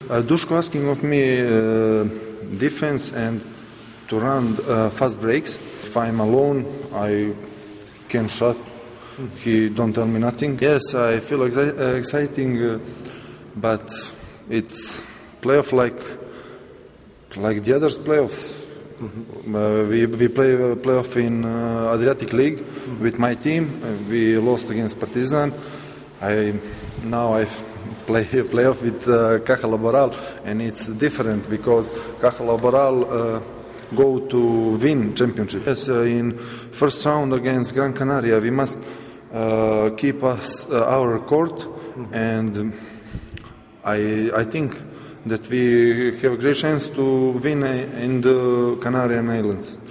Duško asking of me defense and to run fast breaks. If I'm alone, I can shot. He don't tell me nothing. Yes, I feel exciting, but it's playoff like the others playoffs. We play playoff in Adriatic League with my team. We lost against Partizan. Now I play playoff with Caja Laboral, and it's different because Caja Laboral go to win championship. Yes, in first round against Gran Canaria, we must keep our court, and I think that we have a great chance to win in the Canarian Islands.